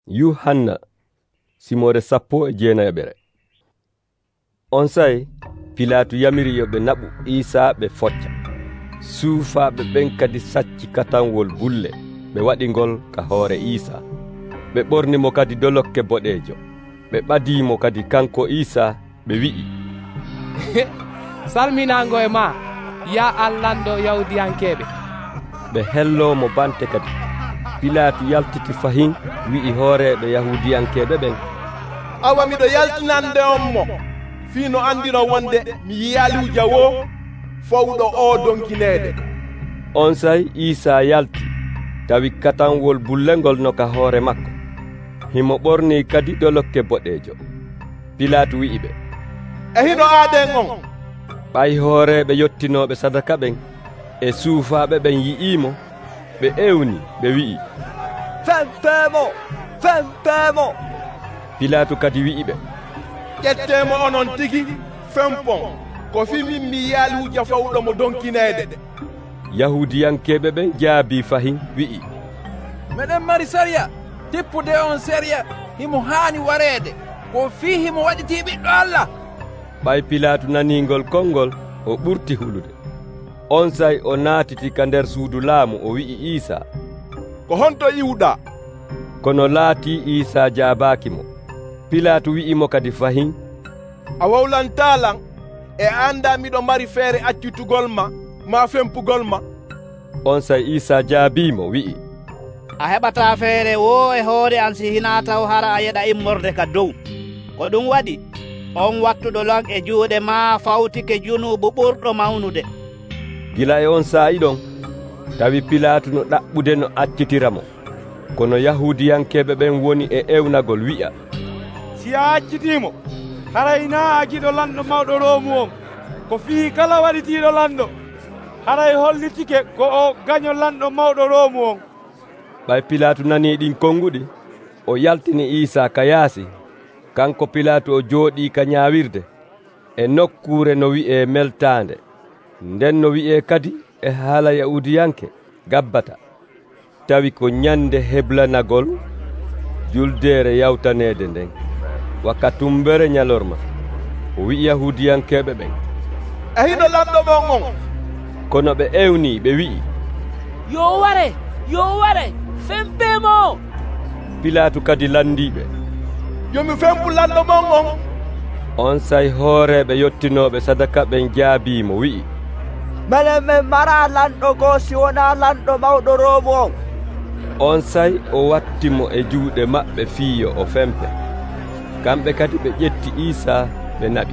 Yuhanna simore 19. On say Pilatu yamiri yoɓe naɓu Isa ɓe focca. Suufaɓe ɓen kadi sacci katanwol bulle ɓe waɗi ngol ka hoore Isa. Ɓe ɓorni mo kadi dolokke boɗeejo. Ɓe ɓadimo kadi kanko Isa ɓe wi'i salminango e ma ya allando Yahudiyankeɓe. Ɓe hello mo bante kadi. Pilatu yaltiti fahin wi'i hooreɓe Yahudiyankeɓe ɓen awa miɗo yaltinande on mo fino andino wonde mi yiyaluja wo fowɗo o donkinede. On say Isa yalti tawi katanwol bullengol no ka hoore makko. Himo ɓorni kadi dolokke boɗeejo. Pilatu wi'i ɓe e hino aaden on. ɓay hooreɓe yottinoɓe sadaka ɓen e suufaɓe ɓen yi'imo ɓe ewni ɓe wi'i fempemo. Pilatu kadi wi'i ɓe ƴettemo onon tigi fempon ko fi min mi yiyaluja fawɗo mo donkinede. Yahudiyankeɓe ɓen jaabi fahin wi'i meɗen mari sariya tippude on sariya himo haani wareede ko fi himo waɗiti ɓiɗɗo Allah. ɓay Pilatu naningol konngol o ɓurti hulude. On say o naatiti ka nder suudu laamu o wi'i Isa ko honto iwɗa? Kono laati Isa jaabaaki mo. Pilatu wi'imo kadi fahin a wawlantalan e anda miɗo mari feere accutugol ma fempugol ma. On say Isa jaabimo wi'i A heɓata feere wo e hoore an si hina taw hara a yeɗa immorde ka dow. Ko ɗum waɗi on wattuɗo lon e juuɗe ma fawtike junubu ɓurɗo mawnude. gila e on saa'i ɗon tawi Pilatu no ɗaɓɓude no accitiramo. Kono Yahudiyankeɓe ɓen woni e ewnagol wi'a si a accitimo haray na a jiɗo lanɗo mawɗo Roomu on ko fii kala waɗitiɗo lanɗo haray hollitike ko o gaño lanɗo mawɗo Roomu on. ɓay Pilatu nani ɗin konguɗi o yaltini Isa ka yaasi. Kanko Pilatu o jooɗi ka ñaawirde e nokkure no wi'e meltande, nden no wi'e kadi e haala Yahudiyanke Gabbata, tawi ko ñande heblanagol juldere yawtanede nden wakkatumbere ñalorma. O wi'i Yahudiyankeɓe ɓen e hino lanɗo mon on. Kono ɓe ewni ɓe wi'i yo ware fempemo. Pilatu kadi landiɓe yomi fempu lanɗo mon on. On say hooreɓe yottinoɓe sadaka ɓen jaabimo wi'i Menen men mara lanɗo goo si wona lanɗo mawɗo Roomu on. On say o wattimo e juuɗe maɓɓe fiyo o fempe. Kamɓe kadi ɓe ƴetti Isa ɓe naɓi.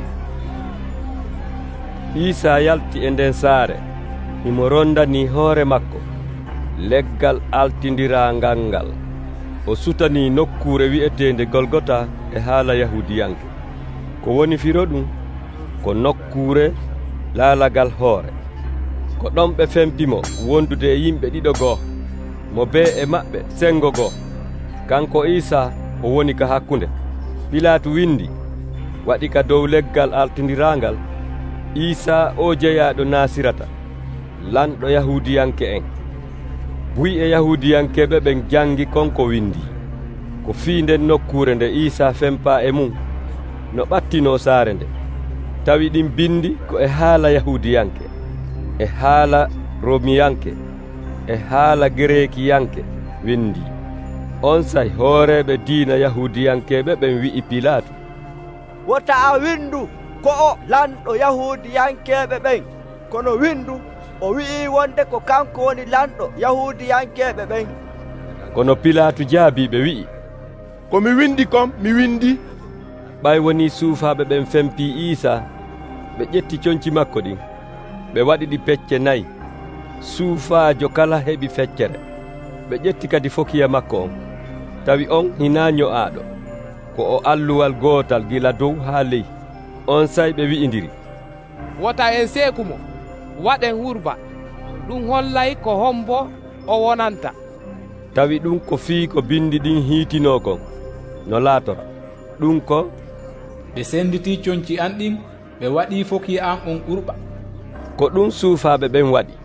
Isa yalti e nden saare himo rondani hoore makko leggal altidirangal ngal. O sutani nokkure wi'etende Golgota e haala Yahudiyanke. Ko woni firo ɗum ko nokkure laalagal hoore. Ko ɗon ɓe fempimo wondude e yimɓe ɗiɗo goo mo be e maɓɓe sengo goo. Kanko Isa o woni ka hakkunde. Pilatu windi waɗi ka dow leggal altidirangal Isa o jeyaɗo Nasirata, lanɗo Yahudiyanke en. Buy e Yahudiyankeɓe ɓen jangi konko windi. Ko fii nden nokkure nde Isa fempa e mum no ɓattino saare nde. Tawi ɗin bindi ko e haala Yahudiyanke, e haala Romiyanke, e haala Gerekiyanke windi. On say hooreɓe diina Yahudiyankeɓe ɓen wi'i Pilatu Wota a windu ko o lanɗo Yahudiyankeɓe ɓen. Kono windu o wi'i wonde ko kanko woni lanɗo Yahudiyankeɓe ɓen. Kono Pilatu jaabiɓe wi'i ko mi windi kom mi windi. ɓay woni suufaɓe ɓen fempi Isa. Ɓe ƴetti conci makko ɗin ɓe waɗi ɗi pecce 4. Suufaajo kala heɓi feccere. Ɓe ƴetti kadi fokiya makko on, tawi on hina nyo'aɗo, ko o alluwal gootal gila dow haa ley. On say ɓe wi'indiri wota en seekumo waɗen hurba ɗum hollay ko hombo o wonanta. Tawi ɗum ko fii ko bindi ɗin hiitino kon no laatora. Ɗum ko ɓe senditi conci an ɗin ɓe waɗi foki an on urɓa. Ko ɗum suufaaɓe ɓen waɗi.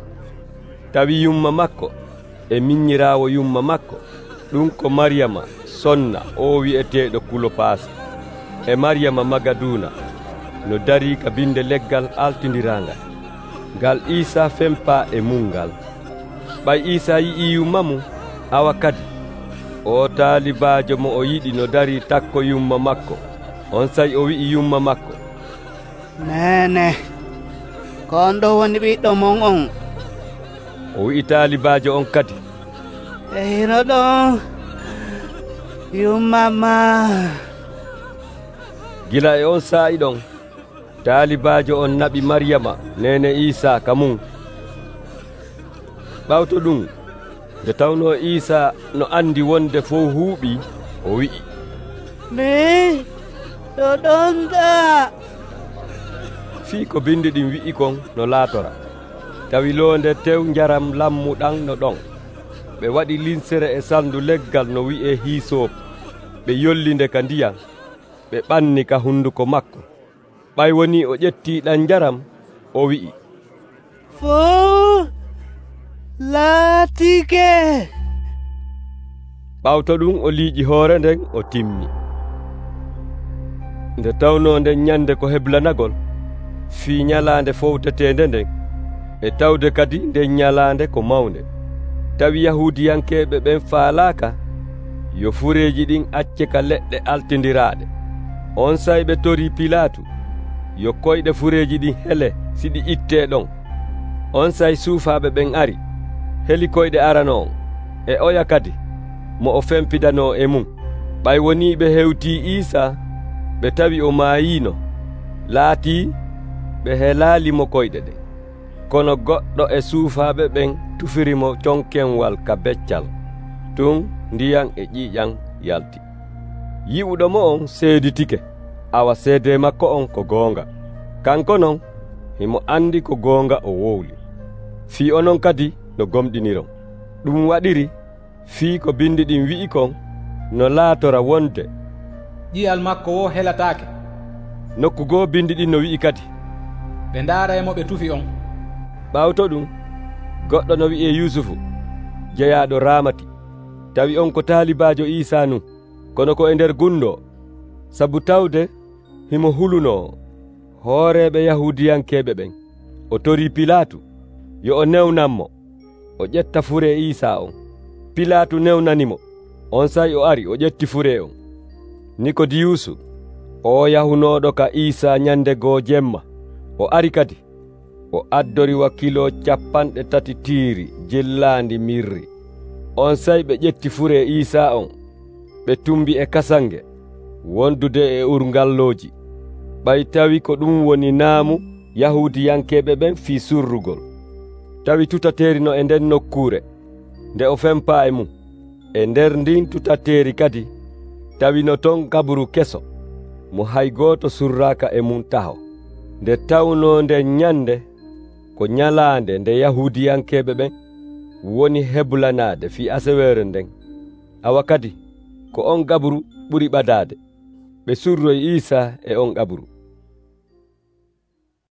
Tawi yumma makko e miññiraawo yumma makko ɗum ko Mariyama sonna o wi'eteeɗo Kulopas e Maryama Magaduna no dari ka binde leggal altindirangal ngal Isa fempa e mungal. Ɓay Isa yi'i yumma mum awa kadi o taalibajo mo o yiɗi no dari takko yumma makko. On say o wi'i yumma makko, nene kon ɗo woni ɓiɗɗo mon on. O wi'i taalibajo on kadi, e hino ɗon yumma ma. Gila e on saa'i ɗon taalibajo on naɓi Maryama nene Isa ka mum. Ɓawto ɗum nde tawno Isa no andi wonde fof huuɓi, o wi'i, mi ɗo ɗonɗa. fii ko bindi ɗin wi'i kon no laatora. Tawi loonde tew njaram lammuɗan no ɗon. Ɓe waɗi linsere e sandu leggal no wi'e hiisop. Ɓe yollinde ka ndiyam, ɓe ɓanni ka hunduko makko. Ɓay woni o ƴettiɗan njaram, o wi'i, fuu laatike. ɓawto ɗum o liiƴi hoore nden o timmi. Nde tawno nden ñande ko heblanagol fii ñalaande fowtetende nden e tawde kadi nden ñalaande ko mawnde. Tawi Yahudiyankeɓe ɓen faalaaka yo fureeji ɗin acce ka leɗɗe altindiraaɗe. On say ɓe tori Pilatu yo koyɗe fureeji ɗin hele siɗi ittee ɗon. On say suufaaɓe ɓen ari heli koyɗe arano on e oya kadi mo o fempidano e mum. Ɓay woni ɓe hewtii Isa ɓe tawi o maayiino, laatii ɓe helaalimo koyɗe ɗen. Kono goɗɗo e suufaaɓe ɓen tufirimo conkenwal ka beccal. Tun ndiyam e ƴiiƴam yalti. Yi'uɗo mo on seeditike, awa seede makko on ko goonga. Kanko non himo andi ko goonga o wowli. Fii onon kadi no gomɗiniron. Ɗum waɗiri fii ko bindi ɗin wi'i kon no laatora wonde ƴiyal makko wo helataake. Nokku goo bindi ɗin no wi'i kadi, ɓe ndaaraymo ɓe tufi on. ɓawto ɗum goɗɗo no wi'e Yusufu jeyaaɗo Ramati tawi on ko taalibajo Isa nun, kono ko e nder gundo, sabu tawde himo huluno hooreɓe Yahudiyankeɓe ɓen. O tori Pilatu yo o newnanmo o ƴetta fure Isa on. Pilatu newnanimo. On say o ari o ƴetti fure on. Nikodiyusu o yahunoɗo ka Isa ñande goo jemma, o ari kadi o addori wakkilo 30 tiiri jillandi mirri. On say ɓe ƴetti fure Isa on ɓe tumbi e kasange wondude e urgalloji. Ɓay tawi ko ɗum woni naamu Yahudiyankeɓe ɓen fii surrugol. Tawi tutateeri no e nden nokkure nde o fempa e mum. E nder ndin tutateeri kadi tawi no ton gaburu keso mo hay gooto surraka e mum taho. Nde tawno nde ñande ko ñalaande nde Yahudiyankeɓe ɓen woni heblanade fi asewere nden. Awa kadi ko on gaburu ɓuri ɓadade. Ɓe surroy Isa e on gaburu.